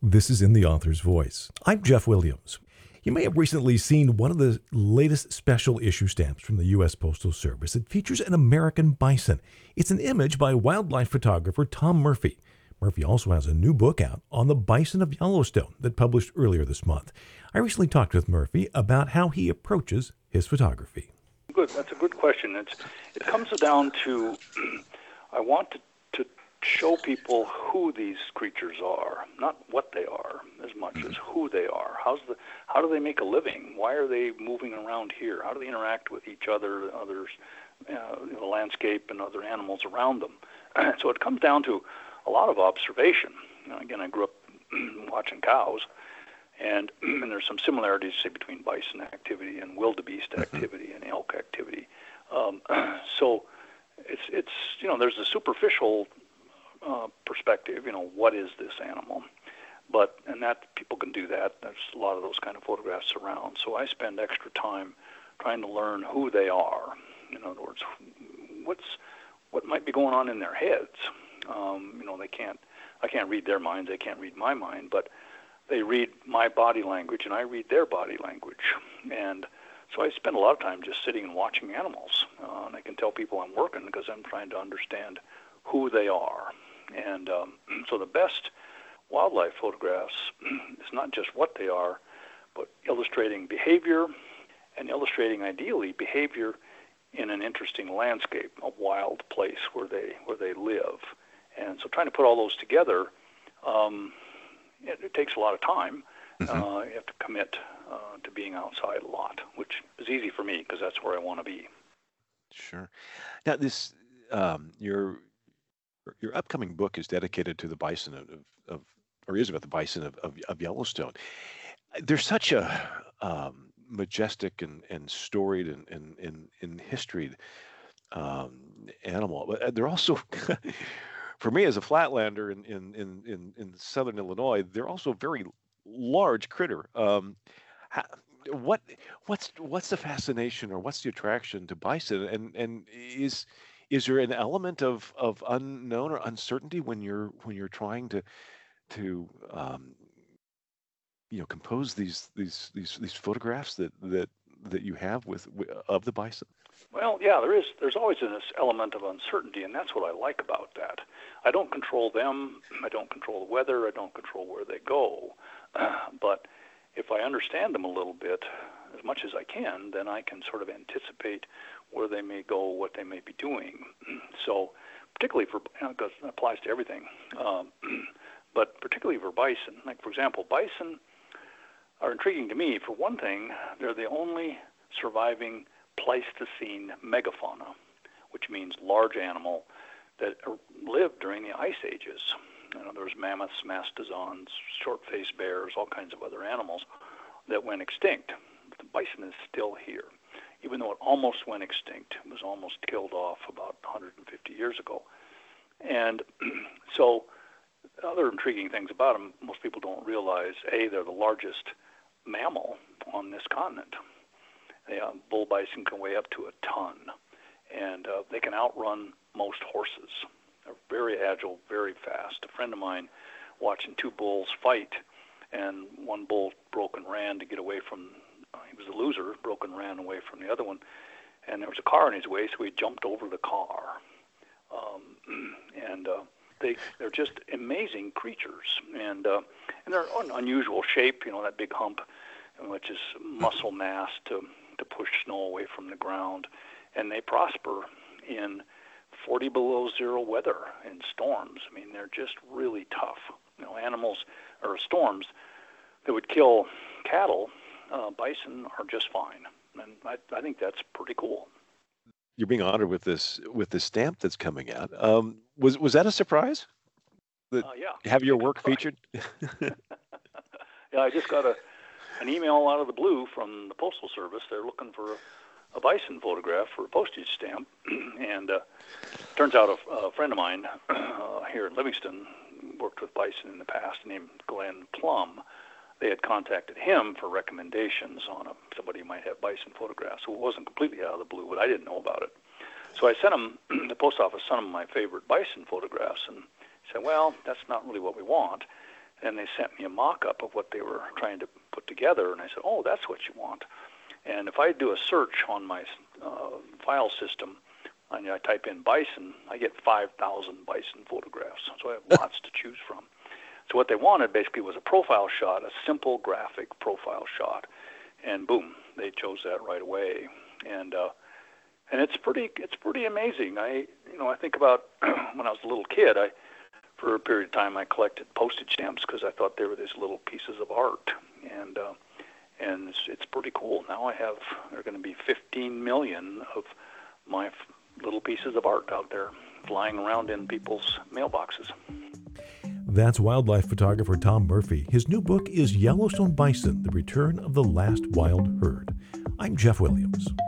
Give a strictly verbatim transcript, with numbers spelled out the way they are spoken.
This is In the Author's Voice. I'm Jeff Williams. You may have recently seen one of the latest special issue stamps from the U S Postal Service. It features an American bison. It's an image by wildlife photographer Tom Murphy. Murphy also has a new book out on the bison of Yellowstone that published earlier this month. I recently talked with Murphy about how he approaches his photography. Good. That's a good question. It's, it comes down to I want to, to show people who these creatures are, not what they are as much as who they are. How's the how do they make a living? Why are they moving around here? How do they interact with each other, others, uh, the landscape, and other animals around them? So it comes down to a lot of observation. You know, again, I grew up watching cows, and, and there's some similarities, say, between bison activity and wildebeest activity and elk activity. Um, so it's it's you know there's a superficial uh, perspective. You know, what is this animal? But and that people can do that. There's a lot of those kind of photographs around. So I spend extra time trying to learn who they are. In other words, what's what might be going on in their heads. Um, you know, they can't. I can't read their minds. They can't read my mind. But they read my body language, and I read their body language. And so I spend a lot of time just sitting and watching animals. Uh, and I can tell people I'm working because I'm trying to understand who they are. And um, so the best wildlife photographs is not just what they are, but illustrating behavior and illustrating, ideally, behavior in an interesting landscape, a wild place where they where they live. And so trying to put all those together, um, it, it takes a lot of time. Mm-hmm. Uh, you have to commit uh, to being outside a lot, which is easy for me because that's where I want to be. Sure. Now, this um, your your upcoming book is dedicated to the bison of, of or is about the bison of, of, of Yellowstone. There's such a um, majestic and, and storied and in in in history um, animal, but they're also for me as a flatlander in in in in, in southern Illinois, they're also a very large critter. Um, how, what what's what's the fascination or what's the attraction to bison, and and is is there an element of of unknown or uncertainty when you're when you're trying to to um, you know compose these these these these photographs that that that you have with of the bison? Well, yeah, there is. There's always this element of uncertainty, and that's what I like about that. I don't control them. I don't control the weather. I don't control where they go. Uh, but if I understand them a little bit, as much as I can, then I can sort of anticipate where they may go, what they may be doing. So, particularly for, you know, because it applies to everything, um, but particularly for bison. Like, for example, bison are intriguing to me. For one thing, they're the only surviving Pleistocene megafauna, which means large animal that lived during the ice ages. You know, there was mammoths, mastodons, short-faced bears, all kinds of other animals that went extinct. But the bison is still here, even though it almost went extinct. It was almost killed off about one hundred fifty years ago. And so other intriguing things about them, most people don't realize, A, they're the largest mammal on this continent. They, uh, bull bison can weigh up to a ton, and uh, they can outrun most horses. They're very agile, very fast. A friend of mine watching two bulls fight, and one bull broke and ran to get away from, uh, he was a loser, broke and ran away from the other one, and there was a car in his way, so he jumped over the car. Um, and uh, they, they're just amazing creatures, and uh, and they're an unusual shape, you know, that big hump, which is muscle mass to to push snow away from the ground, and they prosper in forty below zero weather and storms. I mean, they're just really tough. You know, animals or storms that would kill cattle, uh, bison are just fine, and I, I think that's pretty cool. You're being honored with this with this stamp that's coming out. Um, was was that a surprise? That uh, yeah, have your work featured? Yeah, I just got a. an email out of the blue from the Postal Service. They're looking for a, a bison photograph for a postage stamp. and uh, turns out a, a friend of mine uh, here in Livingston worked with bison in the past, named Glenn Plum. They had contacted him for recommendations on a, somebody who might have bison photographs. So it wasn't completely out of the blue, but I didn't know about it. So I sent him, the post office sent him my favorite bison photographs, and he said, well, that's not really what we want. and they sent me a mock-up of what they were trying to put together, and I said, oh, that's what you want. And if I do a search on my uh, file system, and I type in bison, I get five thousand bison photographs. So I have lots to choose from. So what they wanted basically was a profile shot, a simple graphic profile shot, and boom, they chose that right away. And uh, and it's pretty it's pretty amazing. I you know I think about when I was a little kid. I for a period of time I collected postage stamps because I thought they were these little pieces of art, and uh, and it's, it's pretty cool. Now I have there are going to be fifteen million of my f- little pieces of art out there flying around in people's mailboxes. That's wildlife photographer Tom Murphy. His new book is Yellowstone Bison: The Return of the Last Wild Herd. I'm Jeff Williams.